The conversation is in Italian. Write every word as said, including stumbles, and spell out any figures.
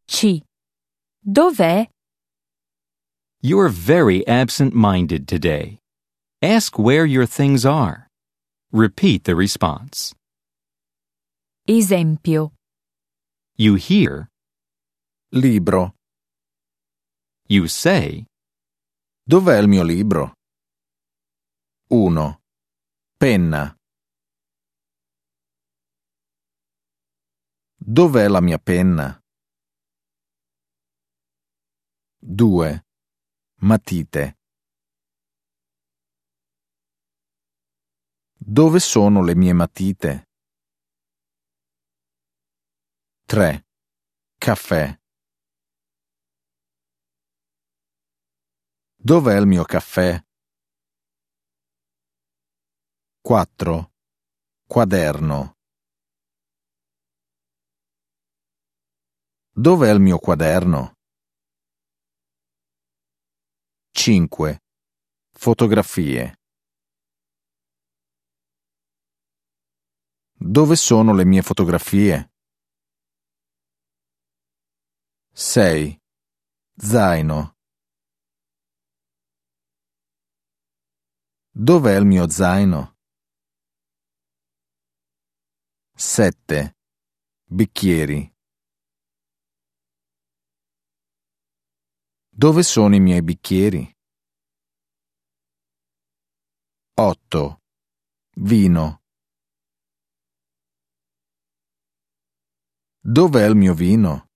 C. Dov'è? You're very absent-minded today. Ask where your things are. Repeat the response. Esempio. You hear. Libro. You say. Dov'è il mio libro? uno. Penna. Dov'è la mia penna? due. Matite. Dove sono le mie matite? tre. Caffè. Dov'è il mio caffè? quattro. Quaderno. Dov'è il mio quaderno? cinque. Fotografie. Dove sono le mie fotografie? sei. Zaino. Dov'è il mio zaino? sette. Bicchieri. Dove sono i miei bicchieri? otto. Vino. Dov'è il mio vino?